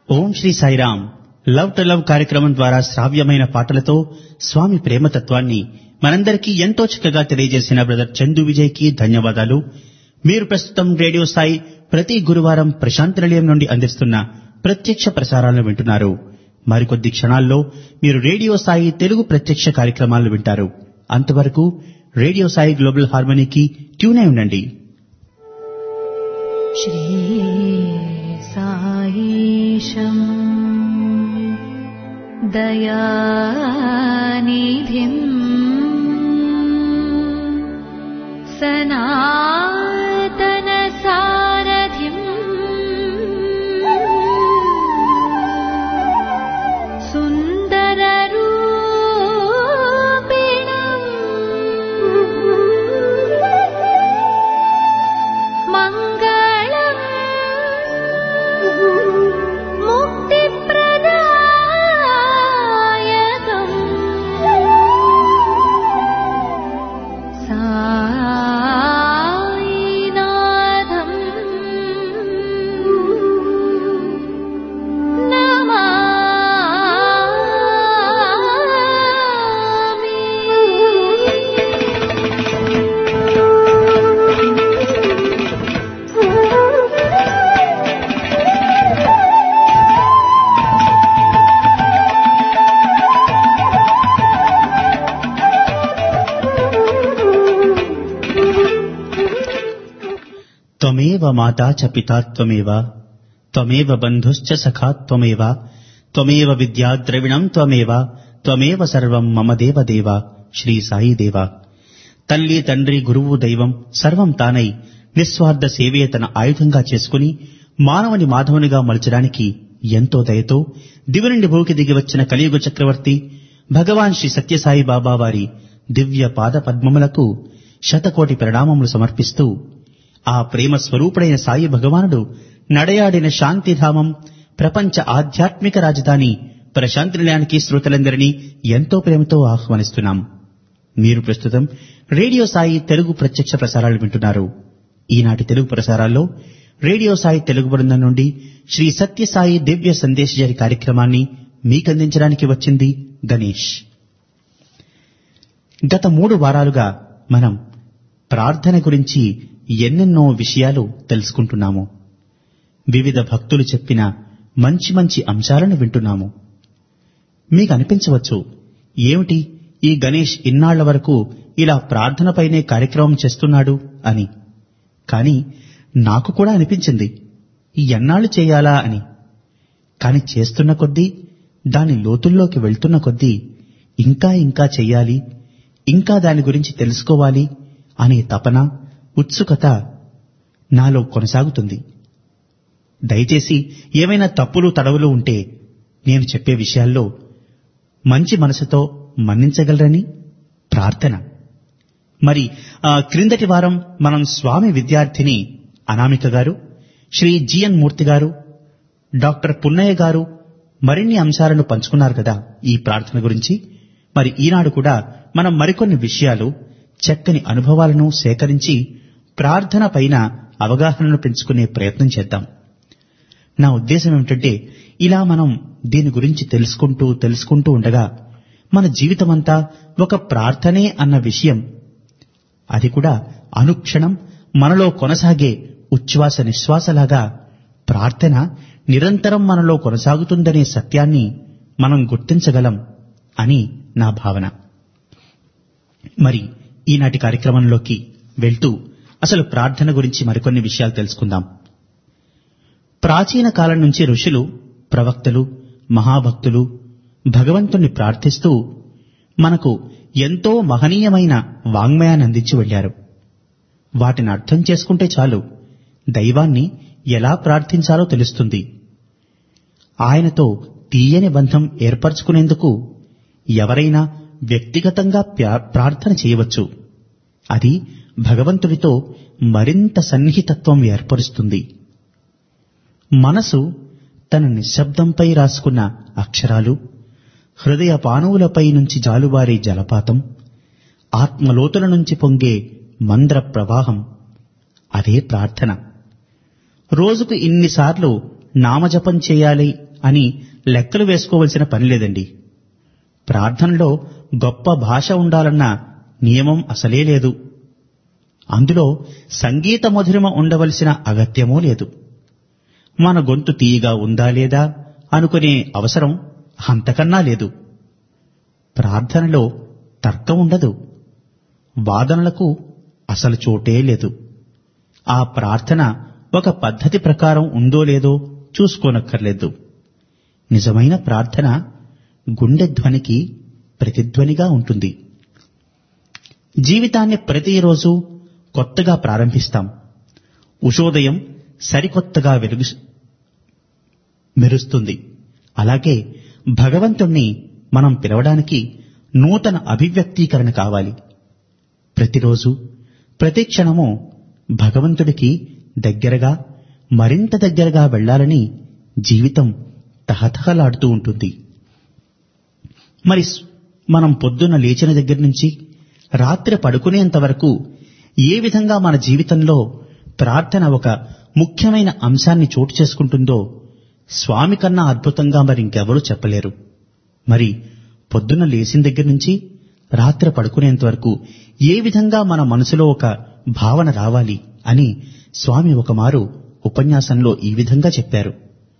Om Sri Sairam. Love to love కార్యక్రమం ద్వారా శ్రావ్యమైన పాటలతో స్వామి ప్రేమతత్వాన్ని మనందరికీ ఎంతో చక్కగా తెలియజేసిన బ్రదర్ చందు విజయ్ కి ధన్యవాదాలు. మీరు ప్రస్తుతం రేడియో సాయి ప్రతి గురువారం ప్రశాంతి నిలయం నుండి అందిస్తున్న ప్రత్యక్ష ప్రసారాలను వింటున్నారు. మరికొద్ది క్షణాల్లో మీరు రేడియో సాయి తెలుగు ప్రత్యక్ష కార్యక్రమాలను వింటారు. అంతవరకు రేడియో సాయి గ్లోబల్ హార్మనీకి ట్యూన్ అయి ఉండండి. సాయిశం దయానిధిం సనాతన సారథిం సుందర రూపిణం మంగళం ముక్తిప్రదాయకం సాయినాథం నమామి. త్వమేవ మాతా చ పితా త్వమేవ త్వమేవ బంధుశ్చ సఖా త్వమేవ త్వమేవ విద్యా ద్రవిణం త్వమేవ త్వమేవ సర్వం మమ దేవదేవ. శ్రీ సాయి దేవ. తల్లి తండ్రి గురువు దైవం సర్వం తానై నిస్వార్థ సేవే తన ఆయుధంగా చేసుకుని మానవుని మాధవునిగా మలచడానికి ఎంతో దయతో దివి నుండి భూకి దిగి వచ్చిన కలియుగ చక్రవర్తి భగవాన్ శ్రీ సత్యసాయి బాబా వారి దివ్య పాద పద్మములకు శతకోటి ప్రణామములు సమర్పిస్తూ ఆ ప్రేమ స్వరూపుడైన సాయి భగవానుడు నడయాడిన శాంతిధామం ప్రపంచ ఆధ్యాత్మిక రాజధాని ప్రశాంతి నిలయానికి శ్రోతలందరినీ ఎంతో ప్రేమతో ఆహ్వానిస్తున్నాం. మీరు ప్రస్తుతం రేడియో సాయి తెలుగు ప్రత్యక్ష ప్రసారాలు వింటున్నారు. ఈనాటి తెలుగు ప్రసారాల్లో రేడియో సాయి తెలుగు బృందం నుండి శ్రీ సత్యసాయి దివ్య సందేశజరి కార్యక్రమాన్ని మీకందించడానికి వచ్చింది గణేష్. గత 3 వారాలుగా మనం ప్రార్థన గురించి ఎన్నెన్నో విషయాలు తెలుసుకుంటున్నాము. వివిధ భక్తులు చెప్పిన మంచి మంచి అంశాలను వింటున్నాము. మీకు అనిపించవచ్చు, ఏమిటి ఈ గణేష్ ఇన్నాళ్ల వరకు ఇలా ప్రార్థనపైనే కార్యక్రమం చేస్తున్నాడు అని. కాని నాకు కూడా అనిపించింది, ఎన్నాళ్లు చేయాలా అని. కాని చేస్తున్న కొద్దీ, దాని లోతుల్లోకి వెళ్తున్న కొద్దీ ఇంకా ఇంకా చెయ్యాలి, ఇంకా దాని గురించి తెలుసుకోవాలి అనే తపన, ఉత్సుకత నాలో కొనసాగుతుంది. దయచేసి ఏమైనా తప్పులు తడవులు ఉంటే నేను చెప్పే విషయాల్లో మంచి మనసుతో మన్నించగలరని ప్రార్థన. మరి క్రిందటి వారం మనం స్వామి విద్యార్థిని అనామిక గారు, శ్రీ జిఎన్ మూర్తి గారు, డాక్టర్ పున్నయ్య గారు మరిన్ని అంశాలను పంచుకున్నారు కదా ఈ ప్రార్థన గురించి. మరి ఈనాడు కూడా మనం మరికొన్ని విషయాలు, చక్కని అనుభవాలను సేకరించి ప్రార్థన పైన అవగాహనను పెంచుకునే ప్రయత్నం చేద్దాం. నా ఉద్దేశం ఏమిటంటే, ఇలా మనం దీని గురించి తెలుసుకుంటూ ఉండగా మన జీవితమంతా ఒక ప్రార్థనే అన్న విషయం, అది కూడా అనుక్షణం మనలో కొనసాగే ఉచ్ఛ్వాస నిశ్వాసలాగా ప్రార్థన నిరంతరం మనలో కొనసాగుతుందనే సత్యాన్ని మనం గుర్తించగలం అని నా భావన. మరి ఈనాటి కార్యక్రమంలోకి వెళ్తూ అసలు ప్రార్థన గురించి మరికొన్ని విషయాలు తెలుసుకుందాం. ప్రాచీన కాలం నుంచి ఋషులు, ప్రవక్తలు, మహాభక్తులు భగవంతుణ్ణి ప్రార్థిస్తూ మనకు ఎంతో మహనీయమైన వాంగ్మయాన్ని అందించి వెళ్లారు. వాటిని అర్థం చేసుకుంటే చాలు, దైవాన్ని ఎలా ప్రార్థించాలో తెలుస్తుంది. ఆయనతో తీయని బంధం ఏర్పరచుకునేందుకు ఎవరైనా వ్యక్తిగతంగా ప్రార్థన చేయవచ్చు. అది భగవంతుడితో మరింత సన్నిహితత్వం ఏర్పరుస్తుంది. మనసు తన నిశ్శబ్దంపై రాసుకున్న అక్షరాలు, హృదయ పానువులపై నుంచి జాలువారే జలపాతం, ఆత్మలోతుల నుంచి పొంగే మంద్ర ప్రవాహం, అదే ప్రార్థన. రోజుకు ఇన్నిసార్లు నామజపం చేయాలి అని లెక్కలు వేసుకోవలసిన పని లేదండి. ప్రార్థనలో గొప్ప భాష ఉండాలన్న నియమం అసలే లేదు. అందులో సంగీత మధురిమ ఉండవలసిన అగత్యమూ లేదు. మన గొంతు తీయగా ఉందా లేదా అనుకునే అవసరం అంతకన్నా లేదు. ప్రార్థనలో తర్కం ఉండదు. వాదనలకు అసలు చోటే లేదు. ఆ ప్రార్థన ఒక పద్ధతి ప్రకారం ఉందో లేదో చూసుకోనక్కర్లేదు. నిజమైన ప్రార్థన గుండె ధ్వనికి ప్రతిధ్వనిగా ఉంటుంది. జీవితాన్ని ప్రతిరోజు కొత్తగా ప్రారంభిస్తాం. ఉషోదయం సరికొత్తగా మెరుస్తుంది. అలాగే భగవంతుణ్ణి మనం పిలవడానికి నూతన అభివ్యక్తీకరణ కావాలి. ప్రతిరోజు ప్రతి క్షణము భగవంతుడికి దగ్గరగా, మరింత దగ్గరగా వెళ్లాలని జీవితం తహతహలాడుతూ ఉంటుంది. మరి మనం పొద్దున్న లేచిన దగ్గర నుంచి రాత్రి పడుకునేంత వరకు ఏ విధంగా మన జీవితంలో ప్రార్థన ఒక ముఖ్యమైన అంశాన్ని చోటు చేసుకుంటుందో స్వామి కన్నా అద్భుతంగా మరింకెవరూ చెప్పలేరు. మరి పొద్దున్న లేచిన దగ్గర నుంచి రాత్రి పడుకునేంత వరకు ఏ విధంగా మన మనసులో ఒక భావన రావాలి అని స్వామి ఒకమారు ఉపన్యాసంలో ఈ విధంగా చెప్పారు.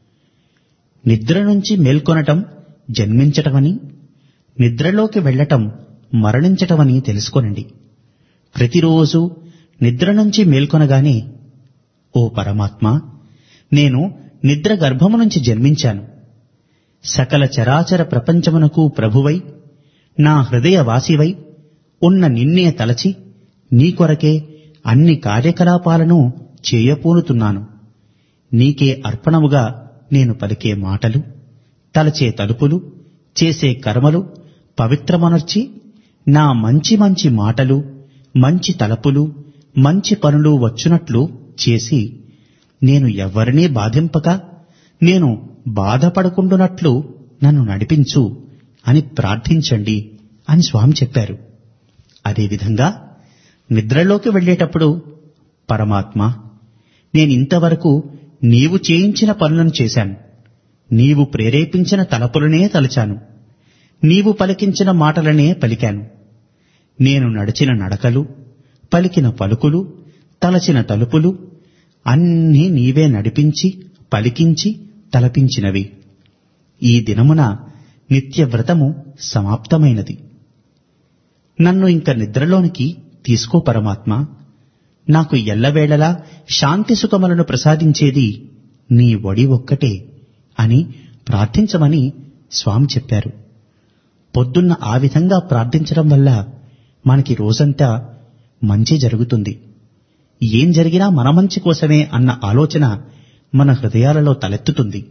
నిద్ర నుంచి మేల్కొనటం జన్మించటమని, నిద్రలోకి వెళ్లటం మరణించటమని తెలుసుకోనండి. ప్రతిరోజు నిద్ర నుంచి మేల్కొనగానే, ఓ పరమాత్మా, నేను నిద్ర గర్భము నుంచి జన్మించాను. సకల చరాచర ప్రపంచమునకు ప్రభువై, నా హృదయవాసివై ఉన్న నిన్నే తలచి నీ కొరకే అన్ని కార్యకలాపాలను చేయపూనుతున్నాను. నీకే అర్పణముగా నేను పలికే మాటలు, తలచే తలుపులు, చేసే కర్మలు పవిత్రమనర్చి నా మంచి మంచి మాటలు, మంచి తలపులు, మంచి పనులు వచ్చునట్లు చేసి నేను ఎవ్వరినీ బాధింపక నేను బాధపడకుండునట్లు నన్ను నడిపించు అని ప్రార్థించండి అని స్వామి చెప్పారు. అదేవిధంగా నిద్రలోకి వెళ్లేటప్పుడు, పరమాత్మ, నేనింతవరకు నీవు చేయించిన పనులను చేశాను. నీవు ప్రేరేపించిన తలపులనే తలచాను. నీవు పలికించిన మాటలనే పలికాను. నేను నడిచిన నడకలు, పలికిన పలుకులు, తలచిన తలుపులు అన్నీ నీవే నడిపించి, పలికించి, తలపించినవి. ఈ దినమున నిత్యవ్రతము సమాప్తమైనది. నన్ను ఇంక నిద్రలోనికి తీసుకో పరమాత్మ. నాకు ఎల్లవేళలా శాంతి సుఖములను ప్రసాదించేది నీ ఒడి ఒక్కటే అని ప్రార్థించమని స్వామి చెప్పారు. పొద్దున్న ఆ విధంగా ప్రార్థించడం వల్ల మనకి రోజంతా మంచి జరుగుతుంది. ఏం జరిగినా మన మంచి కోసమే అన్న ఆలోచన మన హృదయాలలో తలెత్తుతుంది.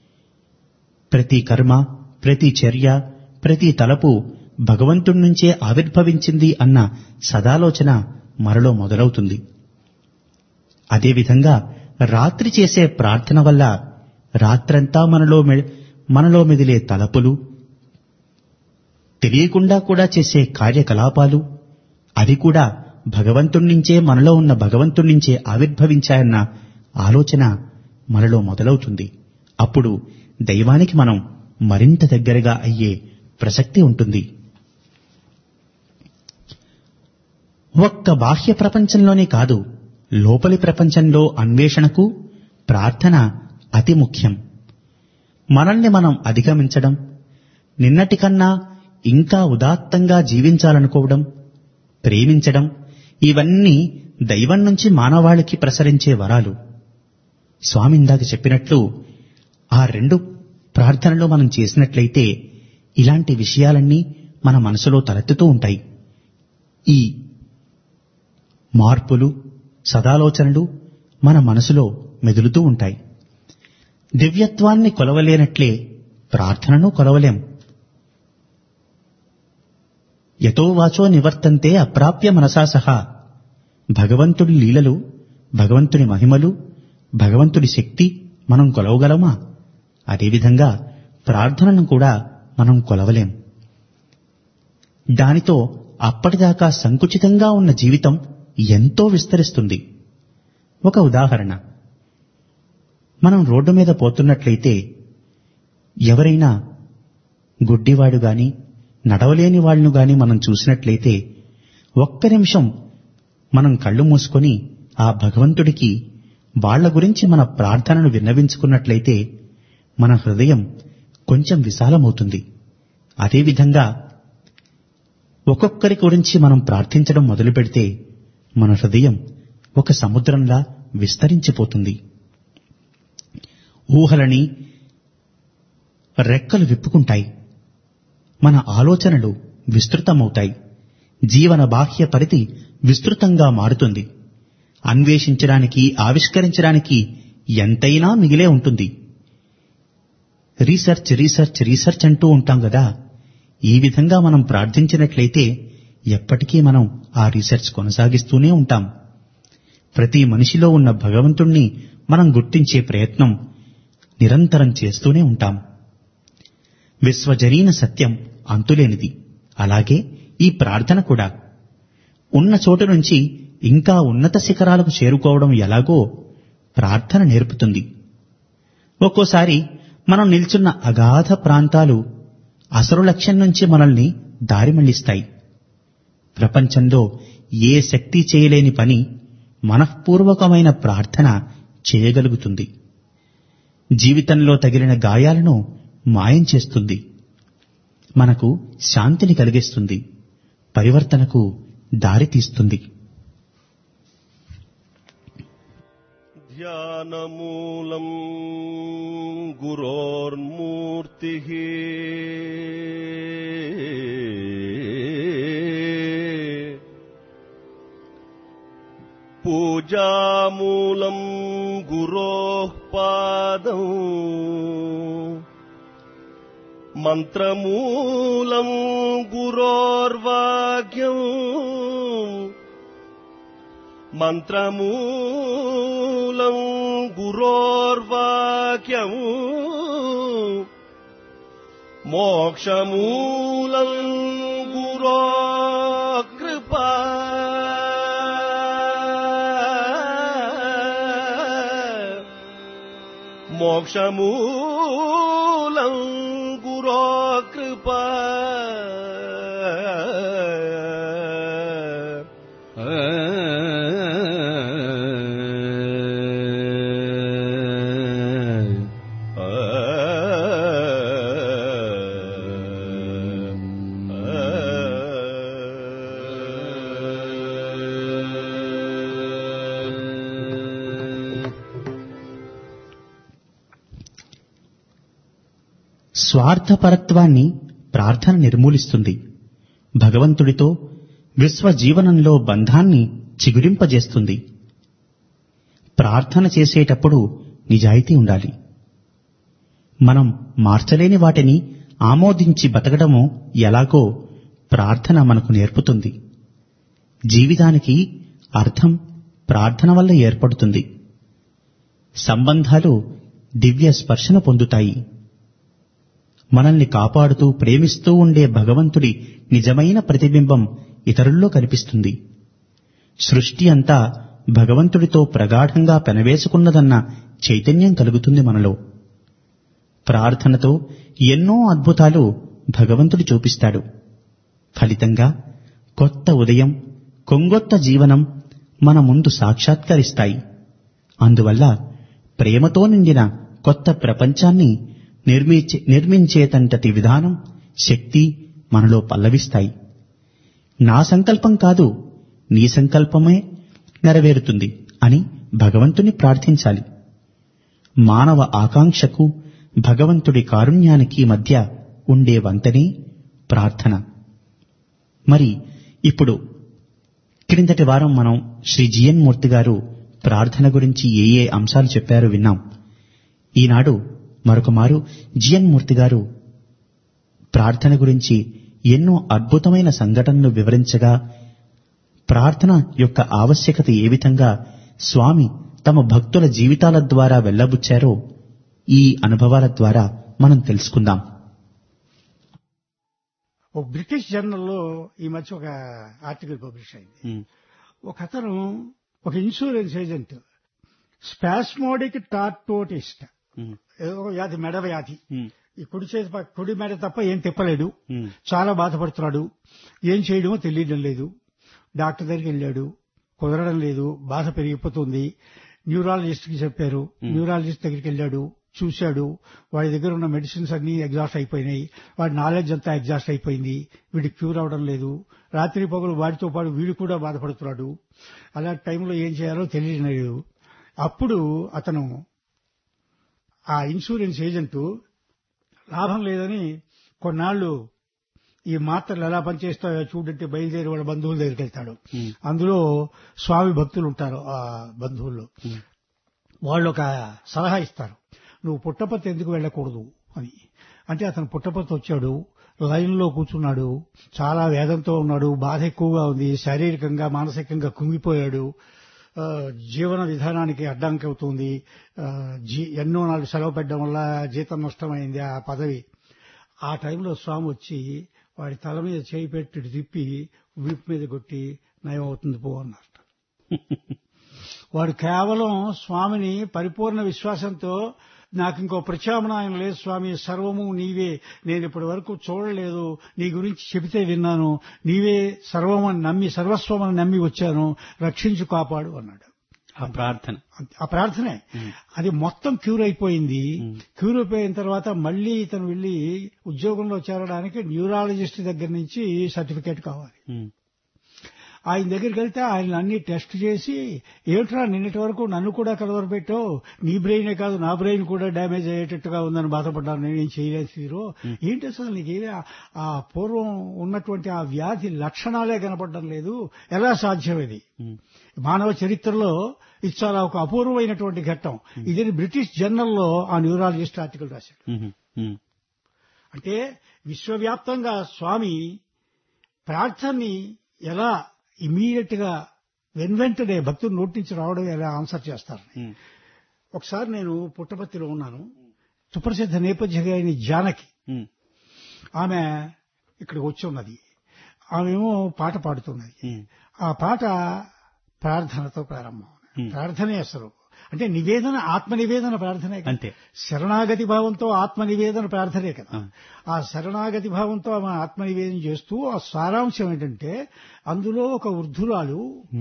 ప్రతి కర్మ, ప్రతి చర్య, ప్రతి తలపు భగవంతుడి నుంచే ఆవిర్భవించింది అన్న సదాలోచన మనలో మొదలవుతుంది. అదేవిధంగా రాత్రి చేసే ప్రార్థన వల్ల రాత్రంతా మనలో మెదిలే తలపులు, తెలియకుండా కూడా చేసే కార్యకలాపాలు, అది కూడా భగవంతుడి నుంచే, మనలో ఉన్న భగవంతుడి నుంచే ఆవిర్భవించాయన్న ఆలోచన మనలో మొదలవుతుంది. అప్పుడు దైవానికి మనం మరింత దగ్గరగా అయ్యే ప్రసక్తి ఉంటుంది. ఒక్క బాహ్య ప్రపంచంలోనే కాదు, లోపలి ప్రపంచంలో అన్వేషణకు ప్రార్థన అతి ముఖ్యం. మనల్ని మనం అధిగమించడం, నిన్నటికన్నా ఇంకా ఉదాత్తంగా జీవించాలనుకోవడం, ప్రేమించడం, ఇవన్నీ దైవం నుంచి మానవాళికి ప్రసరించే వరాలు. స్వామి ఇందాక చెప్పినట్లు ఆ రెండు ప్రార్థనలు మనం చేసినట్లయితే ఇలాంటి విషయాలన్నీ మన మనసులో తలెత్తుతూ ఉంటాయి. ఈ మార్పులు, సదాలోచనలు మన మనసులో మెదులుతూ ఉంటాయి. దివ్యత్వాన్ని కొలవలేనట్లే ప్రార్థనను కొలవలేం. యతో వాచో నివర్తంతే అప్రాప్య మనసా సహా. భగవంతుడి లీలలు, భగవంతుని మహిమలు, భగవంతుడి శక్తి మనం కొలవగలమా? అదేవిధంగా ప్రార్థనను కూడా మనం కొలవలేం. దానితో అప్పటిదాకా సంకుచితంగా ఉన్న జీవితం ఎంతో విస్తరిస్తుంది. ఒక ఉదాహరణ, మనం రోడ్డు మీద పోతున్నట్లయితే ఎవరైనా గుడ్డివాడు గాని నడవలేని వాళ్ళను గాని మనం చూసినట్లయితే ఒక్క నిమిషం మనం కళ్ళు మూసుకొని ఆ భగవంతుడికి వాళ్ల గురించి మన ప్రార్థనను విన్నవించుకున్నట్లయితే మన హృదయం కొంచెం విశాలమవుతుంది. అదేవిధంగా ఒక్కొక్కరి గురించి మనం ప్రార్థించడం మొదలు పెడితే మన హృదయం ఒక సముద్రంలా విస్తరించిపోతుంది. ఊహలని రెక్కలు విప్పుకుంటాయి. మన ఆలోచనలు విస్తృతమవుతాయి. జీవన బాహ్య పరిధి విస్తృతంగా మారుతుంది. అన్వేషించడానికి, ఆవిష్కరించడానికి ఎంతైనా మిగిలే ఉంటుంది. రీసెర్చ్ రీసెర్చ్ రీసెర్చ్ అంటూ ఉంటాం కదా. ఈ విధంగా మనం ప్రార్థించినట్లయితే ఎప్పటికీ మనం ఆ రీసెర్చ్ కొనసాగిస్తూనే ఉంటాం. ప్రతి మనిషిలో ఉన్న భగవంతుణ్ణి మనం గుర్తించే ప్రయత్నం నిరంతరం చేస్తూనే ఉంటాం. విశ్వజనీన సత్యం అంతులేనిది. అలాగే ఈ ప్రార్థన కూడా ఉన్న చోటు నుంచి ఇంకా ఉన్నత శిఖరాలకు చేరుకోవడం ఎలాగో ప్రార్థన నేర్పుతుంది. ఒక్కోసారి మనం నిల్చున్న అగాధ ప్రాంతాలు అసలు లక్ష్యం నుంచి మనల్ని దారి మళ్లిస్తాయి. ప్రపంచంలో ఏ శక్తి చేయలేని పని మనఃపూర్వకమైన ప్రార్థన చేయగలుగుతుంది. జీవితంలో తగిలిన గాయాలను మాయం చేస్తుంది. మనకు శాంతిని కలిగిస్తుంది. పరివర్తనకు దారి తీస్తుంది. ధ్యానమూలం గురోర్మూర్తిః పూజామూలం గురోః పాదం మంత్రమూలం గురోర్వాక్యం మంత్రమూలం గురోర్వాక్యం మోక్షమూలం గురోకృపా మోక్షమూలం గురోకృపా స్వార్థపరత్వాన్ని ప్రార్థన నిర్మూలిస్తుంది. భగవంతుడితో విశ్వజీవనంలో బంధాన్ని చిగురింపజేస్తుంది. ప్రార్థన చేసేటప్పుడు నిజాయితీ ఉండాలి. మనం మార్చలేని వాటిని ఆమోదించి బతకడము ఎలాగో ప్రార్థన మనకు నేర్పుతుంది. జీవితానికి అర్థం ప్రార్థన వల్ల ఏర్పడుతుంది. సంబంధాలు దివ్య స్పర్శను పొందుతాయి. మనల్ని కాపాడుతూ ప్రేమిస్తూ ఉండే భగవంతుడి నిజమైన ప్రతిబింబం ఇతరుల్లో కనిపిస్తుంది. సృష్టి అంతా భగవంతుడితో ప్రగాఢంగా పెనవేసుకున్నదన్న చైతన్యం కలుగుతుంది మనలో. ప్రార్థనతో ఎన్నో అద్భుతాలు భగవంతుడు చూపిస్తాడు. ఫలితంగా కొత్త ఉదయం, కొంగొత్త జీవనం మన ముందు సాక్షాత్కరిస్తాయి. అందువల్ల ప్రేమతో నిండిన కొత్త ప్రపంచాన్ని నిర్మించేతంతటి విధానం, శక్తి మనలో పల్లవిస్తాయి. నా సంకల్పం కాదు, నీ సంకల్పమే నెరవేరుతుంది అని భగవంతుని ప్రార్థించాలి. మానవ ఆకాంక్షకు భగవంతుడి కారుణ్యానికి మధ్య ఉండే వంతనే ప్రార్థన. మరి ఇప్పుడు క్రిందటి వారం మనం శ్రీ జిఎన్ మూర్తి గారు ప్రార్థన గురించి ఏ ఏ అంశాలు చెప్పారో విన్నాం. ఈనాడు మరొక మారు జిఎన్ మూర్తి గారు ప్రార్థన గురించి ఎన్నో అద్భుతమైన సంఘటనలు వివరించగా, ప్రార్థన యొక్క ఆవశ్యకత ఏ విధంగా స్వామి తమ భక్తుల జీవితాల ద్వారా వెళ్లబుచ్చారో ఈ అనుభవాల ద్వారా మనం తెలుసుకుందాం. ఓ బ్రిటిష్ జర్నల్లో ఈ మధ్య ఒక ఆర్టికల్ పబ్లిష్ అయింది. ఒక అతను, ఒక ఇన్సూరెన్స్ ఏజెంట్, స్పాస్మోడిక్ టార్టోటిస్ట్ ఏదో వ్యాధి, మెడ వ్యాధి. ఉమ్, ఈ కుడి మెడ తప్ప ఏం తిప్పలేడు. ఉమ్, చాలా బాధపడుతున్నాడు. ఏం చేయడమో తెలియడం లేదు. డాక్టర్ దగ్గరికి వెళ్ళాడు, కుదరడం లేదు, బాధ పెరిగిపోతుంది. న్యూరాలజిస్ట్ కి చెప్పారు. న్యూరాలజిస్ట్ దగ్గరికి వెళ్ళాడు, చూశాడు. వాడి దగ్గర ఉన్న మెడిసిన్స్ అన్ని ఎగ్జాస్ట్ అయిపోయినాయి. వాడి నాలెడ్జ్ అంతా ఎగ్జాస్ట్ అయిపోయింది. వీడికి క్యూర్ అవడం లేదు. రాత్రి పగలు వాడితో పాటు వీడు కూడా బాధపడుతున్నాడు. అలాంటి టైంలో ఏం చేయాలో తెలియడం లేదు. అప్పుడు అతను ఆ ఇన్సూరెన్స్ ఏజెంట్ లాభం లేదని కొన్నాళ్లు ఈ మాత్రలు ఎలా పనిచేస్తాయో చూడంటే బయలుదేరి వాళ్ళ బంధువుల దగ్గరికి వెళ్తాడు. అందులో స్వామి భక్తులు ఉంటారు. ఆ బంధువుల్లో వాళ్ళు ఒక సలహా ఇస్తారు, నువ్వు పుట్టపర్తి ఎందుకు వెళ్ళకూడదు అని. అంటే అతను పుట్టపర్తి వచ్చాడు, లైన్లో కూర్చున్నాడు, చాలా వేదంతో ఉన్నాడు, బాధ ఎక్కువగా ఉంది, శారీరకంగా మానసికంగా కుంగిపోయాడు. జీవన విధానానికి అడ్డంకి అవుతుంది. ఎన్నో నాలుగు సెలవు పెట్టడం వల్ల జీతం నష్టమైంది ఆ పదవి. ఆ టైంలో స్వామి వచ్చి వాడి తల మీద చేయి పెట్టి తిప్పి వీపు మీద కొట్టి నయం అవుతుంది పో అన్నారు. వాడు కేవలం స్వామిని పరిపూర్ణ విశ్వాసంతో, నాకు ఇంకో ప్రత్యామ్నాయం లేదు స్వామి, సర్వము నీవే, నేను ఇప్పటి వరకు చూడలేదు, నీ గురించి చెబితే విన్నాను, నీవే సర్వమని నమ్మి, సర్వస్వమని నమ్మి వచ్చాను, రక్షించు కాపాడు అన్నాడు. ఆ ప్రార్థనే అది మొత్తం క్యూర్ అయిపోయింది. క్యూర్ అయిపోయిన తర్వాత మళ్లీ ఇతను వెళ్లి ఉద్యోగంలో చేరడానికి న్యూరాలజిస్ట్ దగ్గర నుంచి సర్టిఫికేట్ కావాలి. ఆయన దగ్గరికి వెళ్తే ఆయన అన్ని టెస్ట్ చేసి, ఏమిట్రా నిన్నటి వరకు నన్ను కూడా కలవరపెట్టావు, నీ బ్రెయినే కాదు నా బ్రెయిన్ కూడా డ్యామేజ్ అయ్యేటట్టుగా ఉందని బాధపడ్డాను, నేనేం చేయలేదు హీరో, ఏంటి అసలు నీకేమి ఆ పూర్వం ఉన్నటువంటి ఆ వ్యాధి లక్షణాలే కనపడడం లేదు, ఎలా సాధ్యం ఇది? మానవ చరిత్రలో ఇది చాలా ఒక అపూర్వమైనటువంటి ఘట్టం. ఇది బ్రిటిష్ జర్నల్లో ఆ న్యూరాలజిస్ట్ ఆర్టికల్ రాశాడు. అంటే విశ్వవ్యాప్తంగా స్వామి ప్రార్థనని ఎలా ఇమీడియట్ గా వెంటనే భక్తులు నోటి నుంచి రావడం ఎలా ఆన్సర్ చేస్తారు. ఒకసారి నేను పుట్టపర్తిలో ఉన్నాను. సుప్రసిద్ధ నేపథ్య గాయని జానకి ఆమె ఇక్కడికి వచ్చి ఉన్నది. ఆమెమో పాట పాడుతున్నది. ఆ పాట ప్రార్థనతో ప్రారంభం. ప్రార్థనే అసలు అంటే నివేదన, ఆత్మనివేదన ప్రార్థనే అంతే. శరణాగతి భావంతో ఆత్మనివేదన ప్రార్థనే కదా. ఆ శరణాగతి భావంతో ఆమె ఆత్మనివేదన చేస్తూ, ఆ సారాంశం ఏంటంటే అందులో ఒక వృద్ధురాలు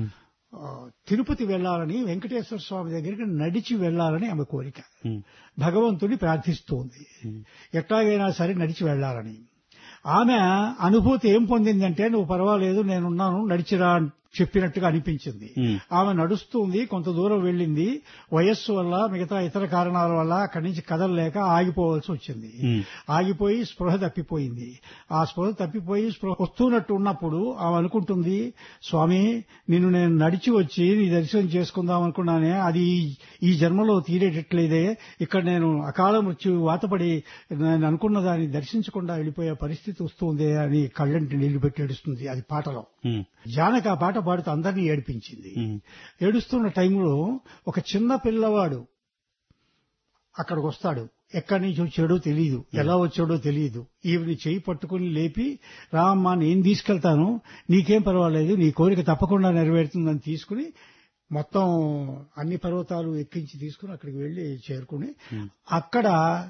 తిరుపతి వెళ్లాలని, వెంకటేశ్వర స్వామి దగ్గరికి నడిచి వెళ్లాలని ఆమె కోరిక. భగవంతుని ప్రార్థిస్తోంది ఎట్లాగైనా సరే నడిచి వెళ్లాలని. ఆమె అనుభూతి ఏం పొందిందంటే, నువ్వు పర్వాలేదు నేనున్నాను నడిచిరా చెప్పినట్టుగా అనిపించింది. ఆమె నడుస్తుంది, కొంత దూరం వెళ్ళింది, వయస్సు వల్ల మిగతా ఇతర కారణాల వల్ల అక్కడి నుంచి కదలలేక ఆగిపోవాల్సి వచ్చింది. ఆగిపోయి స్పృహ తప్పిపోయింది. ఆ స్పృహ తప్పిపోయి స్పృహ వస్తున్నట్టు ఉన్నప్పుడు ఆమె అనుకుంటుంది, స్వామి నిన్ను నేను నడిచి వచ్చి నీ దర్శనం చేసుకుందాం అనుకున్నానే, అది ఈ జన్మలో తీరేటట్లేదే, ఇక్కడ నేను అకాల మృత్యు వాతపడి నేను అనుకున్న దాన్ని దర్శించకుండా వెళ్ళిపోయే పరిస్థితి వస్తుంది అని కళ్ళంటి నీళ్లు పెట్టి ఏడుస్తుంది. అది పాటలో. జానకి ఆ పాట పాడుతూ అందరినీ ఏడిపించింది. ఏడుస్తున్న టైంలో ఒక చిన్న పిల్లవాడు అక్కడికి వస్తాడు. ఎక్కడి నుంచి వచ్చాడో తెలియదు, ఎలా వచ్చాడో తెలియదు. ఈవిని చేయి పట్టుకుని లేపి, రామ్మా నేను తీసుకెళ్తాను, నీకేం పర్వాలేదు, నీ కోరిక తప్పకుండా నెరవేరుతుందని తీసుకుని మొత్తం అన్ని పర్వతాలు ఎక్కించి తీసుకుని అక్కడికి వెళ్లి చేరుకుని అక్కడ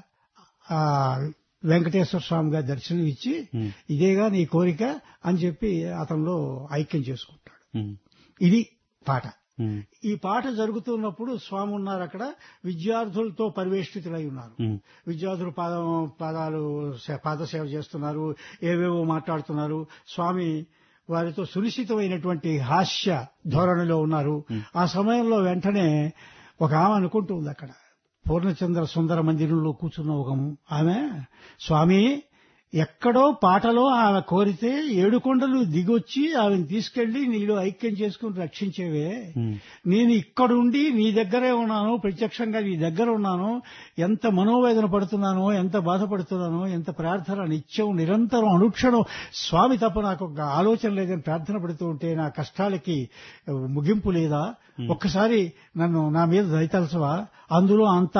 వెంకటేశ్వర స్వామి గారి దర్శనం ఇచ్చి, ఇదేగా నీ కోరిక అని చెప్పి అతనిలో ఐక్యం చేసుకుంటాడు. ఇది పాట. ఈ పాట జరుగుతున్నప్పుడు స్వామి ఉన్నారు అక్కడ, విద్యార్థులతో పరివేష్టితులై ఉన్నారు. విద్యార్థులు పాదసేవ చేస్తున్నారు, ఏవేవో మాట్లాడుతున్నారు. స్వామి వారితో సునిశ్చితమైనటువంటి హాస్య ధోరణిలో ఉన్నారు. ఆ సమయంలో వెంటనే ఒక ఆమె అనుకుంటుంది, అక్కడ పూర్ణచంద్ర సుందర మందిరంలో కూర్చున్న ఒక ఆమె, స్వామి ఎక్కడో పాటలో ఆమె కోరితే 7 కొండలు దిగొచ్చి ఆమెను తీసుకెళ్లి నీలో ఐక్యం చేసుకుని రక్షించేవే, నేను ఇక్కడుండి నీ దగ్గరే ఉన్నాను, ప్రత్యక్షంగా నీ దగ్గర ఉన్నాను, ఎంత మనోవేదన పడుతున్నానో, ఎంత బాధపడుతున్నానో, ఎంత ప్రార్థన నిత్యం నిరంతరం అనుక్షణం స్వామి తప్ప నాకు ఒక ఆలోచన లేదని ప్రార్థన పడుతూ ఉంటే నా కష్టాలకి ముగింపు లేదా, ఒక్కసారి నన్ను నా మీద దయతలసవా, అందులో అంత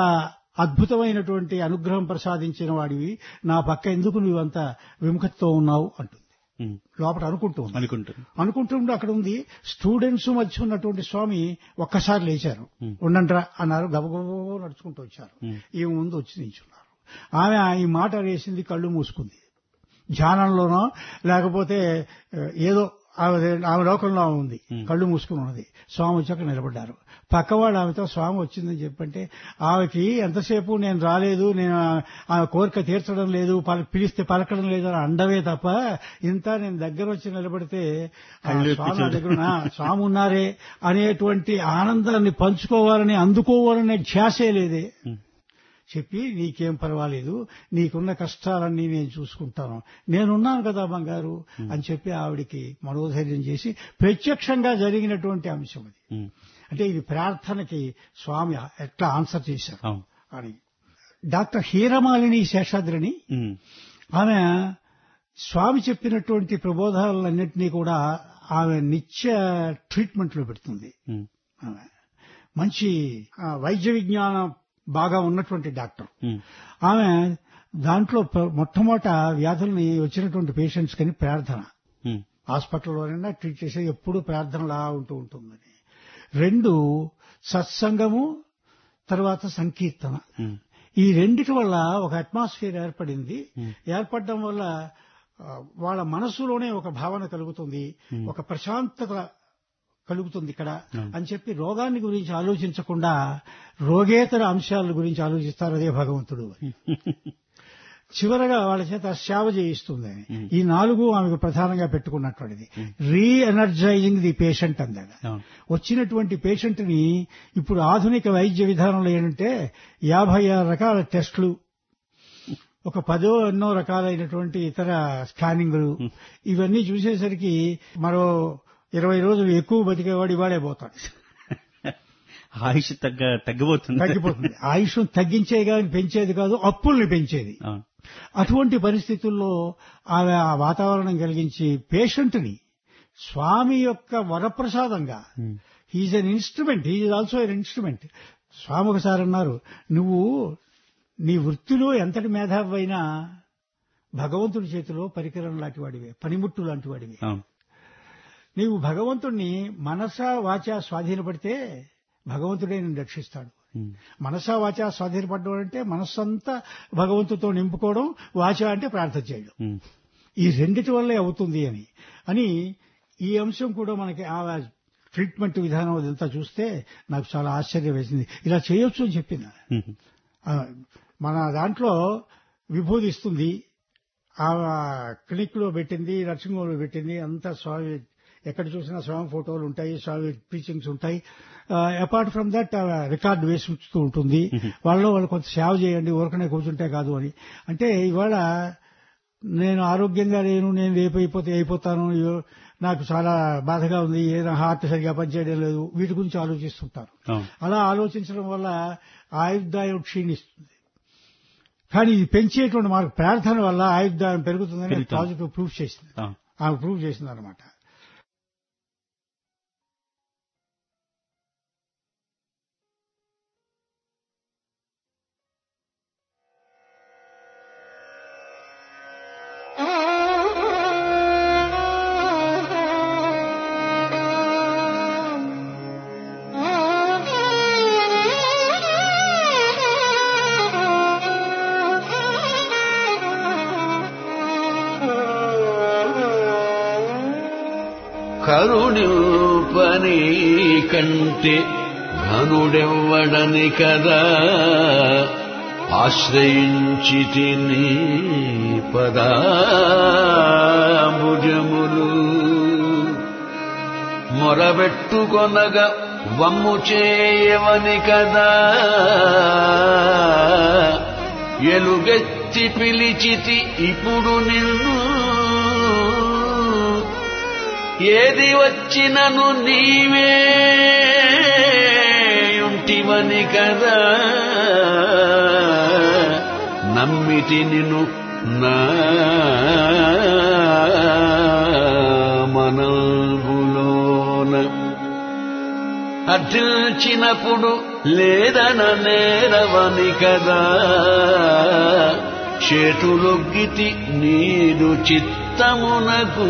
అద్భుతమైనటువంటి అనుగ్రహం ప్రసాదించిన వాడివి, నా పక్క ఎందుకు నువ్వంత విముఖతతో ఉన్నావు అంటుంది. లోపల అనుకుంటుండే అక్కడ ఉంది. స్టూడెంట్స్ మధ్య ఉన్నటువంటి స్వామి ఒక్కసారి లేచారు. ఉండండిరా అన్నారు. గబగబ నడుచుకుంటూ వచ్చారు. ఈ ముందు వచ్చి నిల్చున్నారు. ఆమె ఈ మాట వేసింది, కళ్ళు మూసుకుంది. ధ్యానంలోనో లేకపోతే ఏదో ఆమె లోకంలో ఉంది, కళ్ళు మూసుకుని ఉన్నది. స్వామి వచ్చాక నిలబడ్డారు. పక్కవాడు ఆమెతో స్వామి వచ్చిందని చెప్పంటే ఆమెకి ఎంతసేపు నేను రాలేదు, నేను ఆమె కోరిక తీర్చడం లేదు, పిలిస్తే పలకడం లేదు అని అండవే తప్ప ఇంత నేను దగ్గర వచ్చి నిలబడితే స్వామి దగ్గర స్వామి ఉన్నారే అనేటువంటి ఆనందాన్ని పంచుకోవాలని అందుకోవాలనే ధ్యాసే లేదే. చెప్పి నీకేం పర్వాలేదు, నీకున్న కష్టాలన్నీ నేను చూసుకుంటాను, నేనున్నాను కదా బంగారు అని చెప్పి ఆవిడికి మనోధైర్యం చేసి ప్రత్యక్షంగా జరిగినటువంటి అంశం అది. అంటే ఇది ప్రార్థనకి స్వామి ఎట్లా ఆన్సర్ చేశారు అని. డాక్టర్ హీరమాలిని శేషాద్రిని ఆమె స్వామి చెప్పినటువంటి ప్రబోధాలన్నింటినీ కూడా ఆమె నిత్య ట్రీట్మెంట్ లో పెడుతుంది. ఆమె మంచి వైద్య విజ్ఞానం బాగా ఉన్నటువంటి డాక్టర్. ఆమె దాంట్లో మొట్టమొదట వ్యాధుల్ని వచ్చినటువంటి పేషెంట్స్ కని ప్రార్థన, హాస్పిటల్లోనైనా ట్రీట్ చేసే ఎప్పుడు ప్రార్థనలా ఉంటూ ఉంటుందని. 2 సత్సంగము, తర్వాత సంకీర్తన. ఈ రెండిటి వల్ల ఒక అట్మాస్ఫియర్ ఏర్పడింది. ఏర్పడడం వల్ల వాళ్ళ మనసులోనే ఒక భావన కలుగుతుంది, ఒక ప్రశాంతత కలుగుతుంది ఇక్కడ అని చెప్పి రోగాన్ని గురించి ఆలోచించకుండా రోగేతర అంశాల గురించి ఆలోచిస్తారు. అదే భగవంతుడు. చివరగా వాళ్ళ చేత సేవ చేయిస్తుంది. ఈ 4 ఆమెకు ప్రధానంగా పెట్టుకున్నటువంటిది. రీఎనర్జైజింగ్ ది పేషెంట్ అందాక వచ్చినటువంటి పేషెంట్ ని ఇప్పుడు ఆధునిక వైద్య విధానంలో ఏంటంటే 56 రకాల టెస్టులు, ఒక 10 ఎన్నో రకాలైనటువంటి ఇతర స్కానింగ్లు, ఇవన్నీ చూసేసరికి మరో 20 రోజులు ఎక్కువ బతికేవాడు ఇవాడే పోతాడు. ఆయుష్ తగ్గిపోతుంది. ఆయుష్ తగ్గించే కానీ పెంచేది కాదు, అప్పుల్ని పెంచేది. అటువంటి పరిస్థితుల్లో ఆమె ఆ వాతావరణం కలిగించి పేషెంట్ ని స్వామి యొక్క వరప్రసాదంగా, he is an instrument, he is also an instrument. స్వామి ఒకసారి అన్నారు, నువ్వు నీ వృత్తిలో ఎంతటి మేధావైనా భగవంతుడి చేతిలో పరికరం లాంటి వాడివే, పనిముట్టు లాంటి వాడివే. నీవు భగవంతుణ్ణి మనసా వాచా స్వాధీనపడితే భగవంతుడే నిన్ను రక్షిస్తాడు. మనసా వాచా స్వాధీనపడడం అంటే మనస్సంతా భగవంతుతో నింపుకోవడం, వాచ అంటే ప్రార్థన చేయడం. ఈ రెండిటి వల్లే అవుతుంది అని ఈ అంశం కూడా మనకి ఆ ట్రీట్మెంట్ విధానం అదంతా చూస్తే నాకు చాలా ఆశ్చర్యం వేసింది. ఇలా చేయొచ్చు అని చెప్పింది. మన దాంట్లో విభూది ఇస్తుంది, ఆ క్లినిక్ లో పెట్టింది, నర్సింగ్ హోమ్ లో పెట్టింది. అంతా స్వామి ఎక్కడ చూసినా స్వామి ఫోటోలు ఉంటాయి, స్వామి టీచింగ్స్ ఉంటాయి. అపార్ట్ ఫ్రమ్ దట్ రికార్డు వేసి ఉంచుతూ ఉంటుంది. వాళ్ళు కొంత సేవ చేయండి, ఊరకనే కూర్చుంటే కాదు అని. అంటే ఇవాళ నేను ఆరోగ్యంగా లేను, నేను రేపు అయిపోతాను, నాకు చాలా బాధగా ఉంది, ఏదైనా హార్ట్ సరిగా పనిచేయడం లేదు, వీటి గురించి ఆలోచిస్తుంటారు. అలా ఆలోచించడం వల్ల ఆయుర్దాయం క్షీణిస్తుంది. కానీ ఇది పెంచేటువంటి మార్గం ప్రార్థన వల్ల ఆయుర్దాయం పెరుగుతుందని పాజిటివ్ ప్రూఫ్ చేసింది. ఆమె ప్రూవ్ చేసింది అనమాట. కరుణింపని కంటే ఘనుడెవ్వడని కదా ఆశ్రయించితి నీ పదాంబుజములు. మొరబెట్టుకొనగా వమ్ము చేయవని కదా ఎలుగెత్తి పిలిచితి ఇప్పుడు నిన్ను. ఏది వచ్చినను నీవే ఉంటివని కదా నమ్మితి నిన్ను నా మనల్బులోన. అర్థించినప్పుడు లేదన నేరవని కదా చేతులొగ్గితి నీదు చిత్త చిత్తమునకు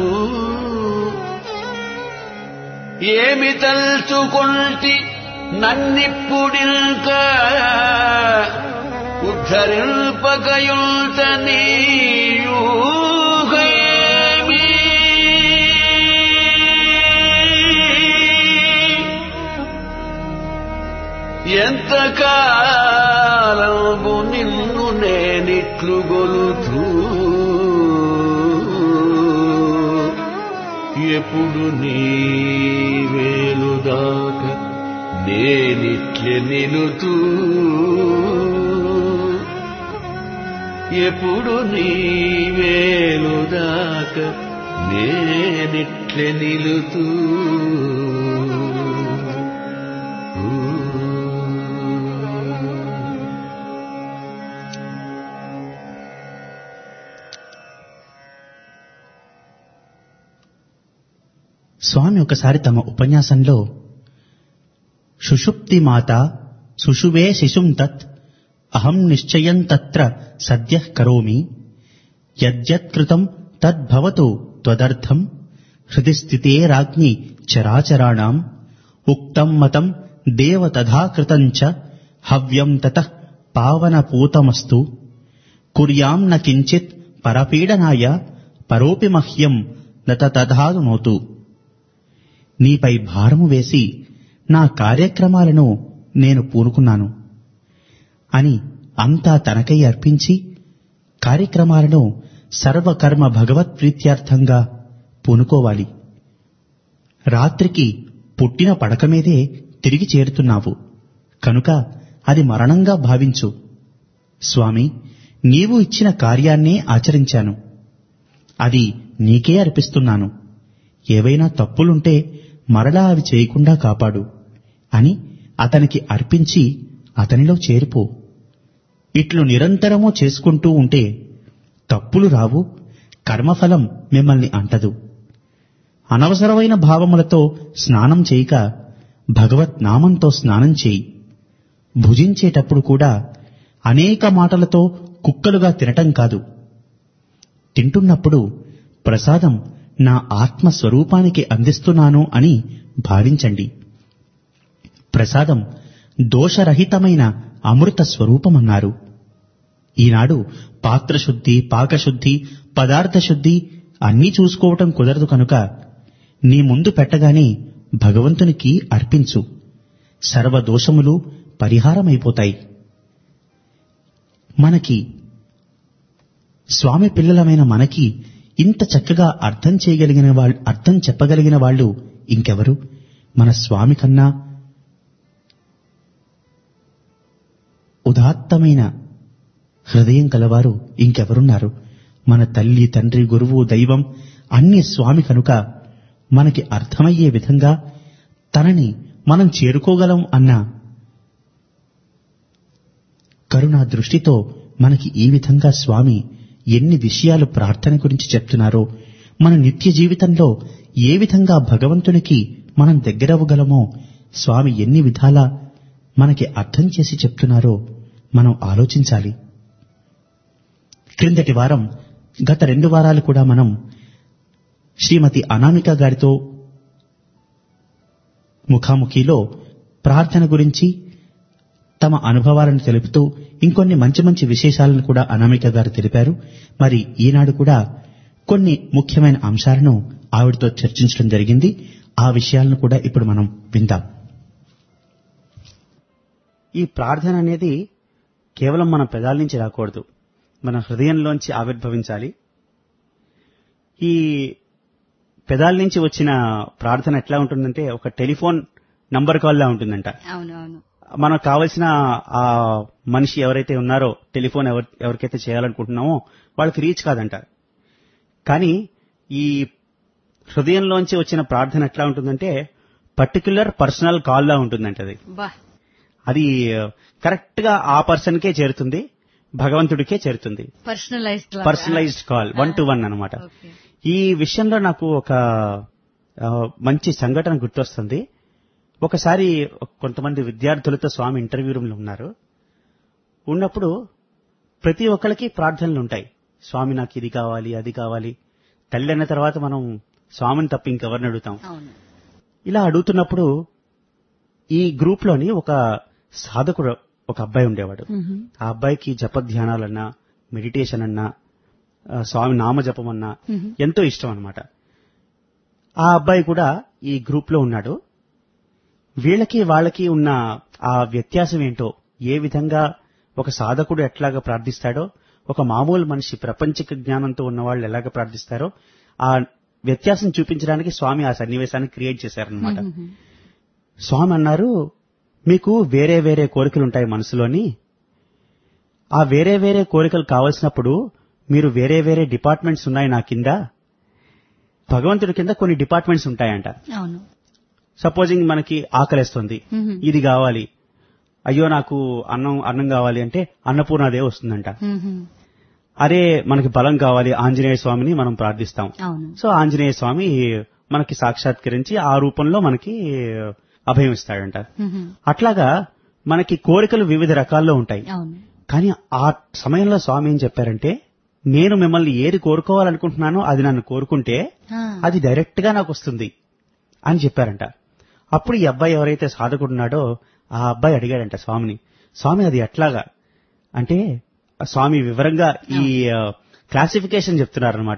ఏమి తల్చుకొంటి నన్నిప్పుడింక ఉద్ధరింపకయుల్త నీయూహేమి ఎంతకాలము నిన్ను నేనిట్లు గొలుతూ ఎప్పుడు నీ వేలుదాకా నేనిట్లే నిలుతూ ఎప్పుడు నీ వేలుదాకా నేనిట్లే నిలుతూ స్వామి ఒకసారి తమ ఉపన్యాసంలో సుషుప్తి మాత సుషువే శిశుం తత్ అహం నిశ్చయం తత్ర సద్యః కరోమి యద్యత్కృతం తద్భవతు త్వదర్థం హృది స్థితే రాజ్ఞి చరాచరాణాం ఉక్తం మతం దేవ తథా కృతం చ హవ్యం తతః పావనపూతమస్తు కుర్యాం న కించిత్ పరపీడనాయ పరోపి మహ్యం నత తథానోతు. నీపై భారము వేసి నా కార్యక్రమాలను నేను పూనుకున్నాను అని అంతా తనకై అర్పించి కార్యక్రమాలను సర్వకర్మ భగవత్ప్రీత్యార్థంగా పూనుకోవాలి. రాత్రికి పుట్టిన పడక మీదే తిరిగి చేరుతున్నావు కనుక అది మరణంగా భావించు. స్వామి, నీవు ఇచ్చిన కార్యాన్నే ఆచరించాను, అది నీకే అర్పిస్తున్నాను. ఏవైనా తప్పులుంటే మరలా అవి చేయకుండా కాపాడు అని అతనికి అర్పించి అతనిలో చేరిపో. ఇట్లు నిరంతరమూ చేసుకుంటూ ఉంటే తప్పులు రావు, కర్మఫలం మిమ్మల్ని అంటదు. అనవసరమైన భావములతో స్నానం చేయక భగవత్ నామంతో స్నానం చేయి. భుజించేటప్పుడు కూడా అనేక మాటలతో కుక్కలుగా తినటం కాదు. తింటున్నప్పుడు ప్రసాదం నా ఆత్మస్వరూపానికి అందిస్తున్నాను అని భావించండి. ప్రసాదం దోషరహితమైన అమృత స్వరూపమన్నారు. ఈనాడు పాత్రశుద్ధి, పాకశుద్ధి, పదార్థశుద్ధి అన్నీ చూసుకోవటం కుదరదు కనుక నీ ముందు పెట్టగానే భగవంతునికి అర్పించు. సర్వదోషములు పరిహారమైపోతాయి. స్వామి పిల్లలమైన మనకి ఇంత చక్కగా అర్థం చెప్పగలిగిన వాళ్ళు ఇంకెవరు? మన స్వామి కన్నా ఉదాత్తమైన హృదయం కలవారు ఇంకెవరున్నారు? మన తల్లి, తండ్రి, గురువు, దైవం అన్ని స్వామి కనుక మనకి అర్థమయ్యే విధంగా తనని మనం చేరుకోగలం అన్న కరుణా దృష్టితో మనకి ఈ విధంగా స్వామి ఎన్ని విషయాలు ప్రార్థన గురించి చెప్తున్నారో, మన నిత్య జీవితంలో ఏ విధంగా భగవంతునికి మనం దగ్గరవ్వగలమో స్వామి ఎన్ని విధాలా మనకి అర్థం చేసి చెప్తున్నారో మనం ఆలోచించాలి. క్రిందటి వారం, గత 2 వారాలు కూడా మనం శ్రీమతి అనామిక గారితో ముఖాముఖిలో ప్రార్థన గురించి తమ అనుభవాలను తెలుపుతూ ఇంకొన్ని మంచి మంచి విశేషాలను కూడా అనామిక గారు తెలిపారు. మరి ఈనాడు కూడా కొన్ని ముఖ్యమైన అంశాలను ఆవిడతో చర్చించడం జరిగింది. ఆ విషయాలను కూడా ఇప్పుడు మనం విందాం. ఈ ప్రార్థన అనేది కేవలం మన పెదాల నుంచి రాకూడదు, మన హృదయంలోంచి ఆవిర్భవించాలి. ఈ పెదాల నుంచి వచ్చిన ప్రార్థన ఎట్లా ఉంటుందంటే ఒక టెలిఫోన్ నంబర్ కాల్లా ఉంటుందంట. అవునవును. మనకు కావలసిన ఆ మనిషి ఎవరైతే ఉన్నారో, టెలిఫోన్ ఎవరికైతే చేయాలనుకుంటున్నామో వాళ్ళకి రీచ్ కాదంట. కానీ ఈ హృదయంలోంచి వచ్చిన ప్రార్థన ఎట్లా ఉంటుందంటే పర్టిక్యులర్ పర్సనల్ కాల్లా ఉంటుందంట. అది కరెక్ట్ గా ఆ పర్సన్ కే చేరుతుంది, భగవంతుడికే చేరుతుంది. పర్సనలైజ్డ్ కాల్, 1-to-1 అన్నమాట. ఈ విషయంలో నాకు ఒక మంచి సంఘటన గుర్తొస్తుంది. ఒకసారి కొంతమంది విద్యార్థులతో స్వామి ఇంటర్వ్యూ రూమ్ లో ఉన్నప్పుడు ప్రతి ఒక్కరికి ప్రార్థనలు ఉంటాయి. స్వామి నాకు ఇది కావాలి, అది కావాలి. తల్లి అన్న తర్వాత మనం స్వామిని తప్ప ఇంకెవరిని అడుగుతాం. అవును. ఇలా అడుగుతున్నప్పుడు ఈ గ్రూప్ లోని ఒక సాధకుడు ఒక అబ్బాయి ఉండేవాడు. ఆ అబ్బాయికి జపధ్యానాలన్నా మెడిటేషన్ అన్నా స్వామి నామజపం అన్నా ఎంతో ఇష్టం అన్నమాట. ఆ అబ్బాయి కూడా ఈ గ్రూప్ లో ఉన్నాడు. వీళ్ళకి వాళ్ళకి ఉన్న ఆ వ్యత్యాసం ఏంటో, ఏ విధంగా ఒక సాధకుడు ఎట్లాగా ప్రార్థిస్తాడో, ఒక మామూలు మనిషి ప్రపంచక జ్ఞానంతో ఉన్నవాళ్ళు ఎలాగ ప్రార్థిస్తారో ఆ వ్యత్యాసం చూపించడానికి స్వామి ఆ సన్నివేశాన్ని క్రియేట్ చేశారనమాట. స్వామి అన్నారు, మీకు వేరే వేరే కోరికలు ఉంటాయి మనసులోని. ఆ వేరే వేరే కోరికలు కావలసినప్పుడు మీరు వేరే వేరే డిపార్ట్మెంట్స్ ఉన్నాయి నా కింద. భగవంతుడి కింద కొన్ని డిపార్ట్మెంట్స్ ఉంటాయంట. అవును. సపోజింగ్ మనకి ఆకలేస్తుంది, ఇది కావాలి, అయ్యో నాకు అన్నం కావాలి అంటే అన్నపూర్ణాదేవి వస్తుందంట. అరే మనకి బలం కావాలి, ఆంజనేయ స్వామిని మనం ప్రార్థిస్తాం. అవును. సో ఆంజనేయ స్వామి మనకి సాక్షాత్కరించి ఆ రూపంలో మనకి అభయం ఇస్తాడంట. అట్లాగా మనకి కోరికలు వివిధ రకాల్లో ఉంటాయి. అవును. కానీ ఆ సమయంలో స్వామి ఏం చెప్పారంటే, నేను మిమ్మల్ని ఏది కోరుకోవాలనుకుంటున్నానో అది నన్ను కోరుకుంటే అది డైరెక్ట్ గా నాకు వస్తుంది అని చెప్పారంట. అప్పుడు ఈ అబ్బాయి ఎవరైతే సాధకుడున్నాడో ఆ అబ్బాయి అడిగాడంట స్వామిని, స్వామి అది ఎట్లాగా అంటే స్వామి వివరంగా ఈ క్లాసిఫికేషన్ చెప్తున్నారనమాట.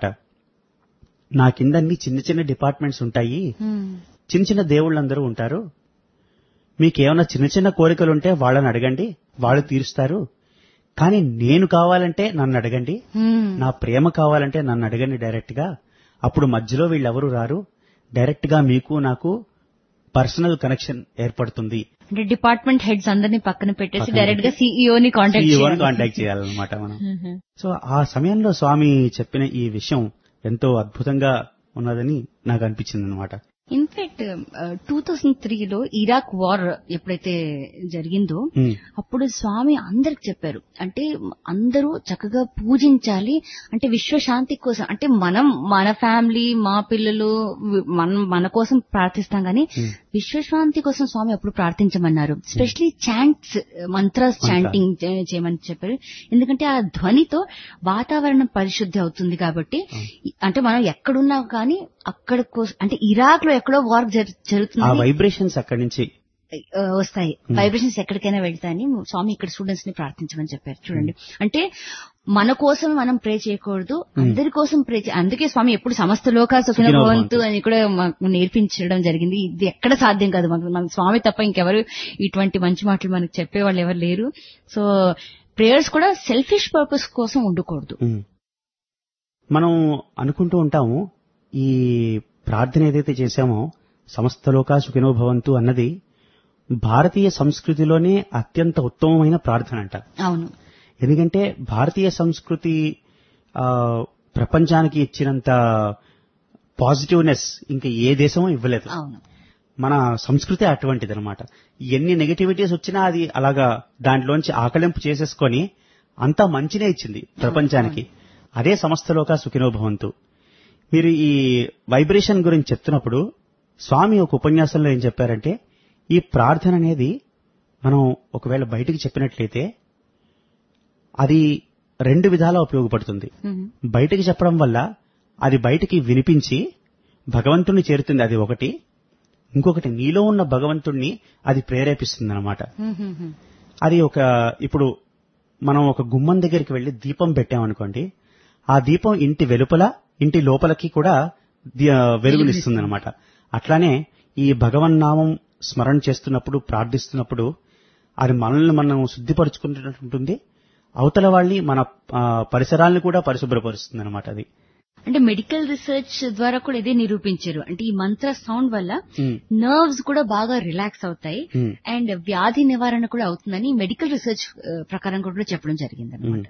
నా కింద అన్ని చిన్న చిన్న డిపార్ట్మెంట్స్ ఉంటాయి, చిన్న చిన్న దేవుళ్ళందరూ ఉంటారు. మీకేమైనా చిన్న చిన్న కోరికలుంటే వాళ్ళని అడగండి, వాళ్ళు తీరుస్తారు. కానీ నేను కావాలంటే నన్ను అడగండి, నా ప్రేమ కావాలంటే నన్ను అడగండి డైరెక్ట్ గా. అప్పుడు మధ్యలో వీళ్ళెవరూ రారు, డైరెక్ట్ గా మీకు నాకు పర్సనల్ కనెక్షన్ ఏర్పడుతుంది. అంటే డిపార్ట్మెంట్ హెడ్స్ అందరినీ పక్కన పెట్టేసి డైరెక్ట్ గా సీఈఓని కాంటాక్ట్ చేయాలన్నమాట మనం. సో ఆ సమయంలో స్వామి చెప్పిన ఈ విషయం ఎంతో అద్భుతంగా ఉన్నదని నాకు అనిపించింది అనమాట. ఇన్ఫాక్ట్ 2003లో ఇరాక్ వార్ ఎప్పుడైతే జరిగిందో అప్పుడు స్వామి అందరికి చెప్పారు, అంటే అందరూ చక్కగా పూజించాలి, అంటే విశ్వశాంతి కోసం, అంటే మనం మన ఫ్యామిలీ మా పిల్లలు మన కోసం ప్రార్థిస్తాం కానీ విశ్వశాంతి కోసం స్వామి అప్పుడు ప్రార్థించమన్నారు. స్పెషలీ చాంట్స్, మంత్రాస్ చాంటింగ్ చేయమని చెప్పారు. ఎందుకంటే ఆ ధ్వనితో వాతావరణం పరిశుద్ధి అవుతుంది కాబట్టి. అంటే మనం ఎక్కడున్నా కానీ అక్కడ అంటే ఇరాక్ లో ఎక్కడో వార్ జరుగుతుంది, వైబ్రేషన్స్ అక్కడి నుంచి వస్తాయి, వైబ్రేషన్స్ ఎక్కడికైనా వెళ్తాయని స్వామి ఇక్కడ స్టూడెంట్స్ ని ప్రార్థించమని చెప్పారు. చూడండి, అంటే మన కోసం మనం ప్రే చేయకూడదు, అందరి కోసం ప్రే అందుకే స్వామి ఎప్పుడు సమస్త లోకా సుఖినో భవంతు అని కూడా మాకు నేర్పించడం జరిగింది. ఇది ఎక్కడ సాధ్యం కాదు, మన స్వామి తప్ప ఇంకెవరు ఇటువంటి మంచి మాటలు మనకు చెప్పేవాళ్ళు ఎవరు లేరు. సో ప్రేయర్స్ కూడా సెల్ఫిష్ పర్పస్ కోసం ఉండకూడదు. మనం అనుకుంటూ ఉంటాము, ఈ ప్రార్థన ఏదైతే చేశామో సమస్త లోకా సుఖినో భవంతు అన్నది భారతీయ సంస్కృతిలోనే అత్యంత ఉత్తమమైన ప్రార్థన అంట. అవును. ఎందుకంటే భారతీయ సంస్కృతి ప్రపంచానికి ఇచ్చినంత పాజిటివ్నెస్ ఇంకా ఏ దేశమో ఇవ్వలేదు. మన సంస్కృతి అటువంటిది అనమాట. ఎన్ని నెగటివిటీస్ వచ్చినా అది అలాగా దాంట్లోంచి ఆకలింపు చేసేసుకొని అంతా మంచినే ఇచ్చింది ప్రపంచానికి. అదే సమస్తలోకా సుఖినో భవంతు. మీరు ఈ వైబ్రేషన్ గురించి చెప్తున్నప్పుడు స్వామి ఒక ఉపన్యాసంలో ఏం చెప్పారంటే, ఈ ప్రార్థన అనేది మనం ఒకవేళ బయటికి చెప్పినట్లయితే అది రెండు విధాలా ఉపయోగపడుతుంది. బయటికి చెప్పడం వల్ల అది బయటికి వినిపించి భగవంతుణ్ణి చేరుతుంది, అది ఒకటి. ఇంకొకటి నీలో ఉన్న భగవంతుణ్ణి అది ప్రేరేపిస్తుంది అన్నమాట. అది ఇప్పుడు మనం ఒక గుమ్మం దగ్గరికి వెళ్లి దీపం పెట్టామనుకోండి, ఆ దీపం ఇంటి వెలుపల ఇంటి లోపలికి కూడా వెలుగునిస్తుంది అనమాట. అట్లానే ఈ భగవన్నామం స్మరణ చేస్తున్నప్పుడు ప్రార్థిస్తున్నప్పుడు అది మనల్ని మనం శుద్ధిపరుచుకున్నట్టు ఉంటుంది, అవతల వాళ్ళని మన పరిసరాలను కూడా పరిశుభ్రపరుస్తుంది అనమాట. అది అంటే మెడికల్ రీసెర్చ్ ద్వారా కూడా ఇదే నిరూపించారు. అంటే ఈ మంత్ర సౌండ్ వల్ల నర్వ్స్ కూడా బాగా రిలాక్స్ అవుతాయి అండ్ వ్యాధి నివారణ కూడా అవుతుందని మెడికల్ రీసెర్చ్ ప్రకారం కూడా చెప్పడం జరిగింది అనమాట.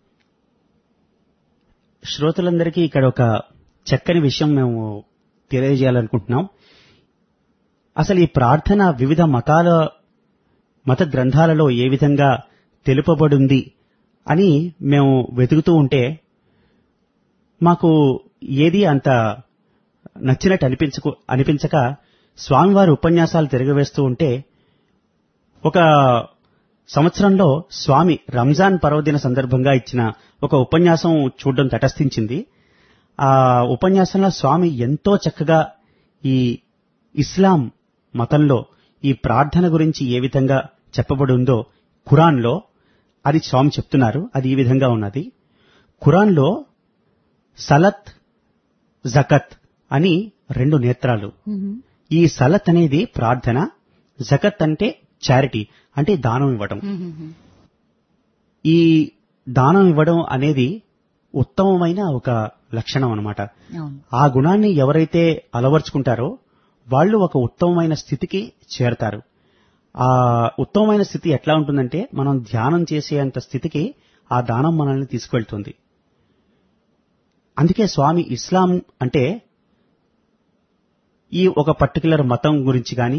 శ్రోతలందరికీ ఇక్కడ ఒక చక్కని విషయం మేము తెలియజేయాలనుకుంటున్నాం. అసలు ఈ ప్రార్థన వివిధ మత గ్రంథాలలో ఏ విధంగా తెలుపబడింది అని మేము వెతుకుతూ ఉంటే మాకు ఏది అంత నచ్చినట్టు అనిపించక స్వామివారి ఉపన్యాసాలు తిరగవేస్తూ ఉంటే ఒక సంవత్సరంలో స్వామి రంజాన్ పర్వదిన సందర్భంగా ఇచ్చిన ఒక ఉపన్యాసం చూడడం తటస్థించింది. ఆ ఉపన్యాసంలో స్వామి ఎంతో చక్కగా ఈ ఇస్లాం మతంలో ఈ ప్రార్థన గురించి ఏ విధంగా చెప్పబడి ఉందో ఖురాన్లో అది స్వామి చెప్తున్నారు. అది ఈ విధంగా ఉన్నది. ఖురాన్లో సలత్, జకత్ అని 2 నేత్రాలు. ఈ సలత్ అనేది ప్రార్థన, జకత్ అంటే చారిటీ, అంటే దానం ఇవ్వడం. ఈ దానం ఇవ్వడం అనేది ఉత్తమమైన ఒక లక్షణం అన్నమాట. ఆ గుణాన్ని ఎవరైతే అలవర్చుకుంటారో వాళ్ళు ఒక ఉత్తమమైన స్థితికి చేరతారు. ఆ ఉత్తమమైన స్థితి ఎట్లా ఉంటుందంటే మనం ధ్యానం చేసేంత స్థితికి ఆ దానం మనల్ని తీసుకువెళ్తుంది. అందుకే స్వామి ఇస్లాం అంటే ఈ ఒక పర్టికులర్ మతం గురించి కానీ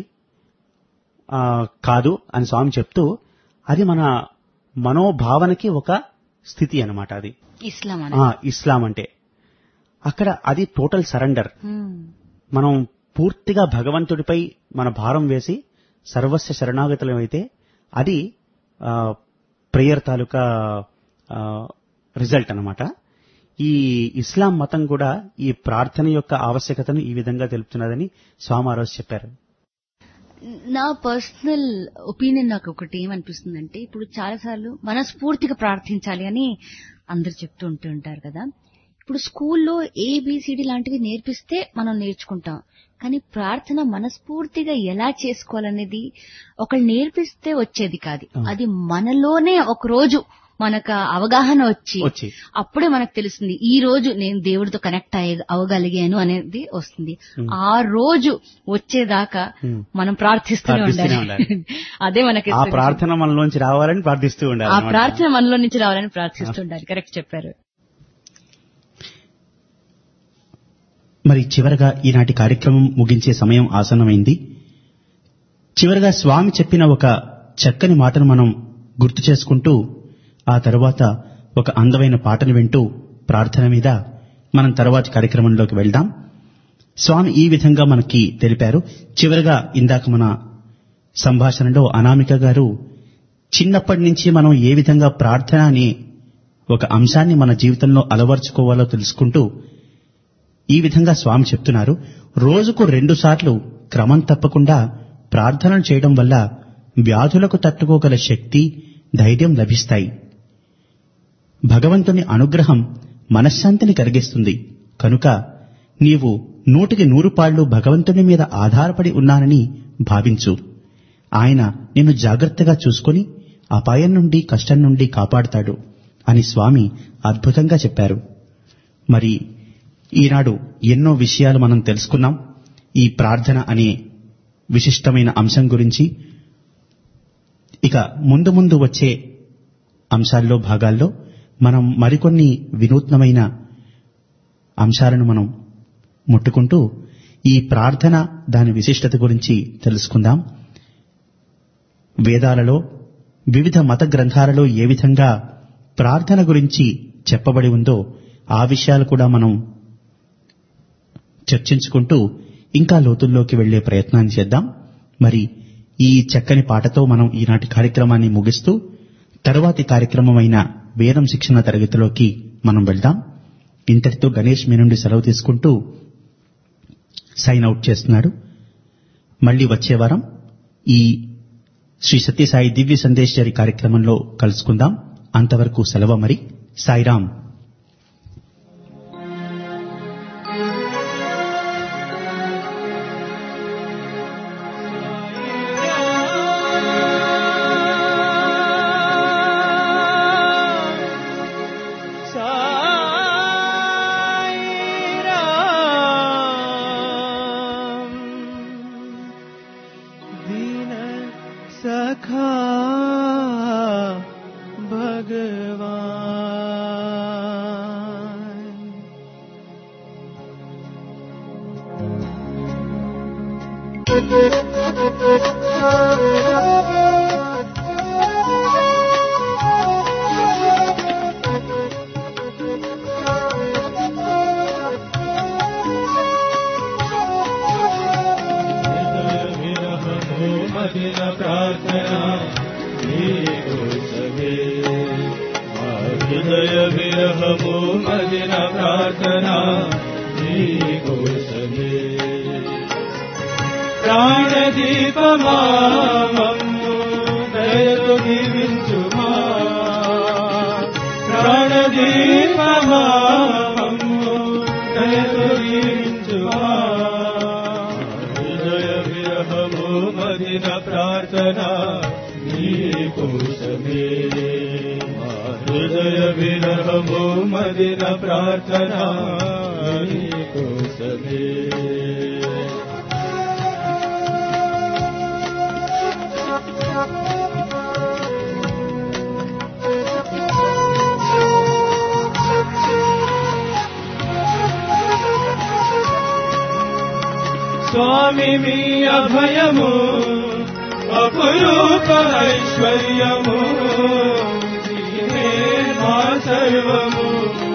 కాదు అని స్వామి చెప్తూ అది మన మనోభావనకి ఒక స్థితి అన్నమాట. అది ఇస్లాం అంటే అక్కడ అది టోటల్ సరెండర్. మనం పూర్తిగా భగవంతుడిపై మన భారం వేసి సర్వస్వ శరణాగతులమైతే అది ప్రేయర్ తాలూకా రిజల్ట్ అన్నమాట. ఈ ఇస్లాం మతం కూడా ఈ ప్రార్థన యొక్క ఆవశ్యకతను ఈ విధంగా తెలుపుతున్నదని స్వామి ఆ రోజు చెప్పారు. నా పర్సనల్ ఒపీనియన్ నాకు ఒకటి ఏమనిపిస్తుందంటే, ఇప్పుడు చాలాసార్లు మనస్ఫూర్తిగా ప్రార్థించాలి అని అందరు చెప్తూ ఉంటుంటారు కదా. ఇప్పుడు స్కూల్లో ఏబిసిడి లాంటివి నేర్పిస్తే మనం నేర్చుకుంటాం, కానీ ప్రార్థన మనస్ఫూర్తిగా ఎలా చేసుకోవాలనేది ఒకళ్ళు నేర్పిస్తే వచ్చేది కాదు. అది మనలోనే ఒక రోజు మనకు అవగాహన వచ్చి అప్పుడే మనకు తెలుస్తుంది ఈ రోజు నేను దేవుడితో కనెక్ట్ అవ్వగలిగాను అనేది వస్తుంది. ఆ రోజు వచ్చేదాకా మనం ప్రార్థిస్తూనే ఉండాలి. అదే మనకి ఆ ప్రార్థన మనలోంచి రావాలని ప్రార్థిస్తూ ఉండాలి. ఆ ప్రార్థన మనలో నుంచి రావాలని ప్రార్థిస్తూ ఉండాలి. కరెక్ట్ చెప్పారు. మరి చివరగా ఈనాటి కార్యక్రమం ముగించే సమయం ఆసన్నమైంది. చివరగా స్వామి చెప్పిన ఒక చక్కని మాటను మనం గుర్తు చేసుకుంటూ ఆ తరువాత ఒక అందమైన పాటను వింటూ ప్రార్థన మీద మనం తర్వాతి కార్యక్రమంలోకి వెళ్దాం. స్వామి ఈ విధంగా మనకి తెలిపారు. చివరగా ఇందాక మన సంభాషణలో అనామిక గారు చిన్నప్పటి నుంచి మనం ఏ విధంగా ప్రార్థన అనే ఒక అంశాన్ని మన జీవితంలో అలవర్చుకోవాలో తెలుసుకుంటూ ఈ విధంగా స్వామి చెప్తున్నారు. రోజుకు 2 సార్లు క్రమం తప్పకుండా ప్రార్థనలు చేయడం వల్ల వ్యాధులకు తట్టుకోగల శక్తి, ధైర్యం లభిస్తాయి. భగవంతుని అనుగ్రహం మనశ్శాంతిని కలిగిస్తుంది. కనుక నీవు 100కి 100 భగవంతుని మీద ఆధారపడి ఉన్నానని భావించు. ఆయన నిన్ను జాగ్రత్తగా చూసుకొని అపాయం నుండి, కష్టం నుండి కాపాడుతాడు అని స్వామి అద్భుతంగా చెప్పారు. మరి ఈనాడు ఎన్నో విషయాలు మనం తెలుసుకున్నాం. ఈ ప్రార్థన అనే విశిష్టమైన అంశం గురించి ఇక ముందు ముందు వచ్చే అంశాల్లో భాగాల్లో మనం మరికొన్ని వినూత్నమైన అంశాలను మనం ముట్టుకుంటూ ఈ ప్రార్థన దాని విశిష్టత గురించి తెలుసుకుందాం. వేదాలలో వివిధ మత గ్రంథాలలో ఏ విధంగా ప్రార్థన గురించి చెప్పబడి ఉందో ఆ విషయాలు కూడా మనం చర్చించుకుంటూ ఇంకా లోతుల్లోకి వెళ్లే ప్రయత్నాన్ని చేద్దాం. మరి ఈ చక్కని పాటతో మనం ఈనాటి కార్యక్రమాన్ని ముగిస్తూ తరువాతి కార్యక్రమమైన వేదం శిక్షణ తరగతిలోకి మనం వెళ్దాం. ఇంతటితో గణేష్ మీ నుండి సెలవు తీసుకుంటూ సైన్ అవుట్ చేస్తున్నాడు. మళ్లీ వచ్చే వారం ఈ శ్రీ సత్యసాయి దివ్య సందేశ్వరి కార్యక్రమంలో కలుసుకుందాం. అంతవరకు సెలవు. మరి సాయిరాం. హృదయ విరహము మదిన ప్రార్థన నీకోసమే. ప్రాణదీపమా మమ్ము దయతో దీవించుమా, ప్రాణదీపమా మమ్ము దయతో దీవించుమా. హృదయ విరహము మదిన ప్రార్థన నీకోసమే. హృదయ విరహము మదిన ప్రార్థన నీకోసమే. స్వామి మీ అభయము అపురూప ఐశ్వర్యము, నీవే మా సర్వము.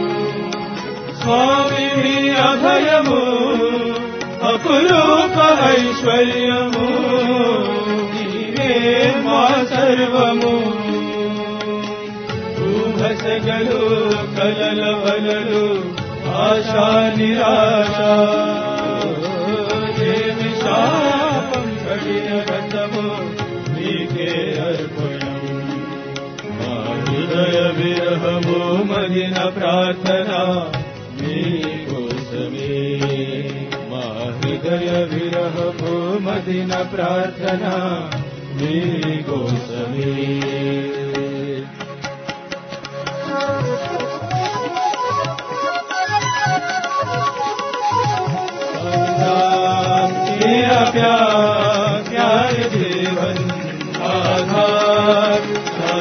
స్వామి మీ అభయము అపురూప ఐశ్వర్యము, నీవే మా సర్వము. ఊహసగలు కలల వలలు ఆశా నిరాశ, శాపం కడిన గతము నీకే అర్పణం. మా హృదయ విరహము మదిన ప్రార్థన నీకోసమే. మా హృదయ విరహము మదిన ప్రార్థన నీకోసమే. तेरा प्यार प्यार जीवन आधार,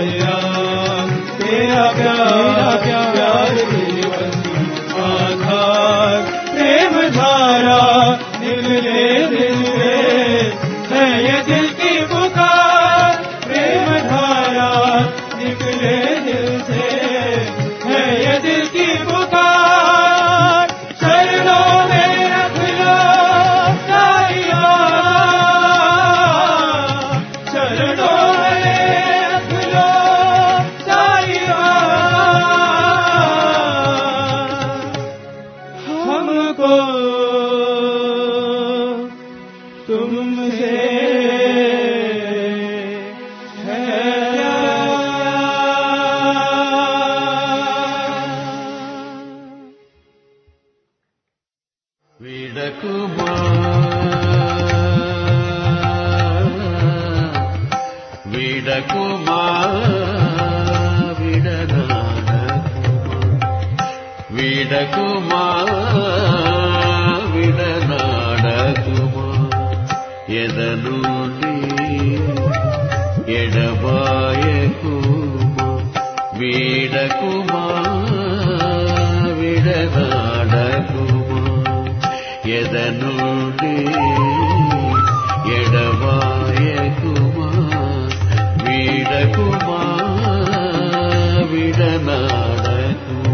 तेरा प्यार प्यार जीवन आधार. प्रेम धारा निकले दिल से है ये दिल की पुकार, प्रेम धारा निकले दिल से है ये दिल की पुकार. शरणों में रख लो साईया, शरणों में रख लो साईया. हमको तुमसे है విడకుమా విడకుమా విడకుమా విడనాడకుమా. ఎదనుండి ఎడబాయకుమా, వీడకుమా విడనాడకుమా. ఎదనుండి ఎడబాయకుమా, వీడకుమా విడనాడకుమా.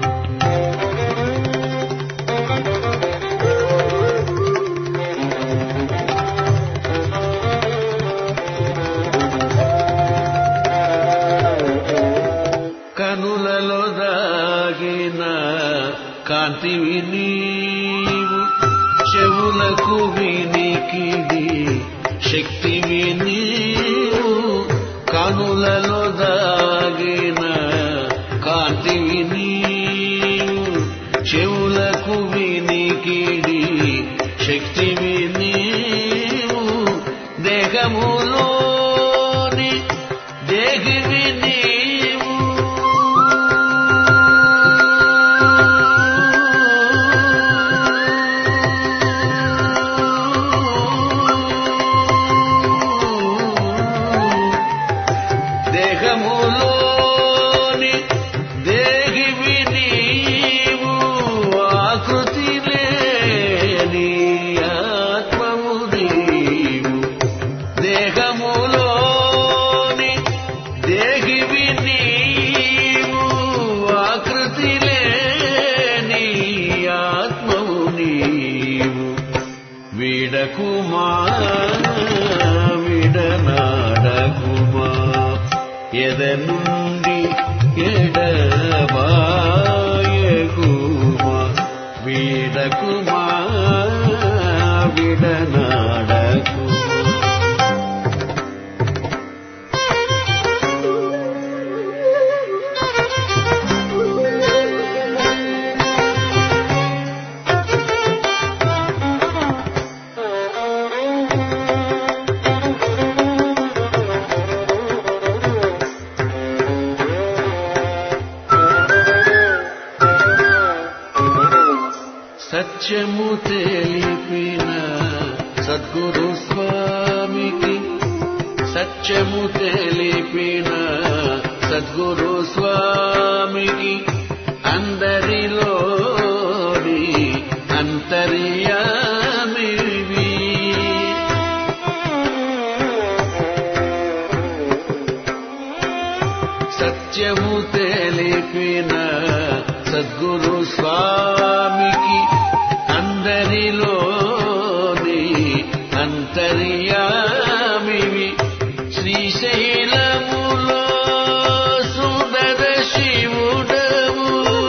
కనులలో దాగిన కాంతివి నీవు, చెవులకు వినికిడి శక్తివి నీవు. కనులలో దాగిన కాంతివి నీవు, చెవులకు వినికిడి శక్తివి నీవు. దేహములోని దేహివి నీవు, సత్యము తెలిపిన సద్గురు స్వామికి సత్యము తెలిపిన సద్గురు స్వామికి అందరిలోని అంతర్యామివి సత్యము తెలిపిన సద్గురు స్వామికి అందరిలోని అంతర్యామివి శ్రీశైలములో సుందర శివుడవు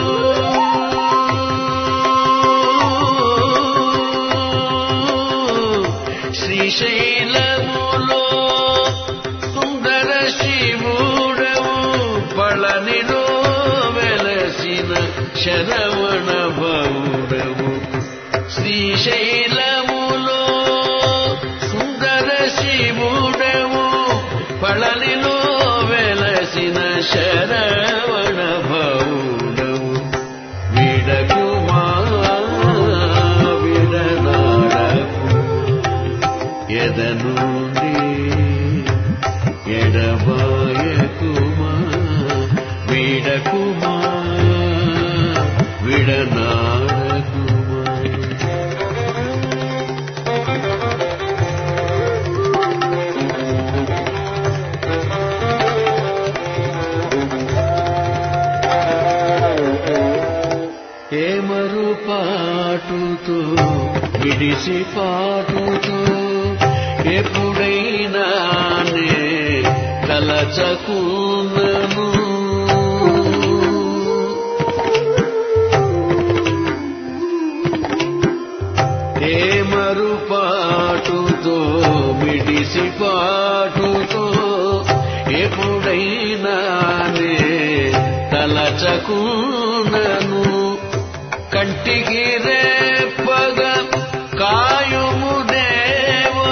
శ్రీశైలములో సుందర శివుడవు పళనిలో వెలసిన శరవణ భౌడవు శ్రీశైలములో సుందర శివుడవు పళనిలో వెలసిన శరవణ భౌడవు విడకుమా విడనాడకు ఎదనుండి ఎడబాయకుమా విడకుమా విడనాడకుమా ఏమరు పాటుతో విడిసి పాటుతో ఎప్పుడైనా నే తలచకున్నను ఏమరు పాటుతో విడిసి పాటుతో ఎప్పుడైనా నే తలచకున్నను కంటికి రేపగా కాయుము దేవా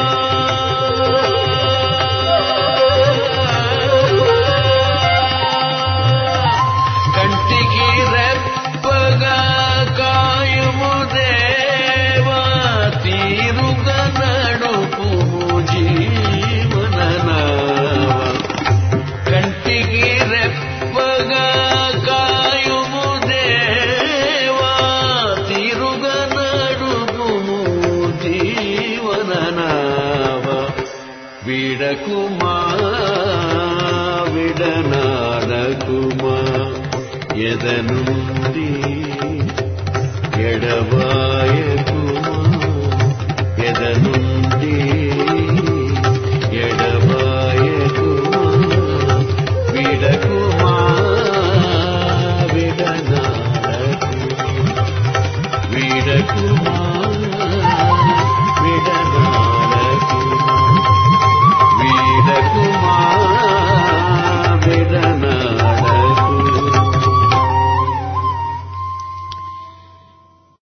కంటికి రేపగా కాయుము దేవా తీరుగా నడుపుము జీవననావా కంటికి రెప్పగా కాయుము దేవా తీరుగా నడుపుము జీవననావా విడకుమా విడనాడకుమా ఎదనుండి ఎడబాయకుమా ఎదనుండి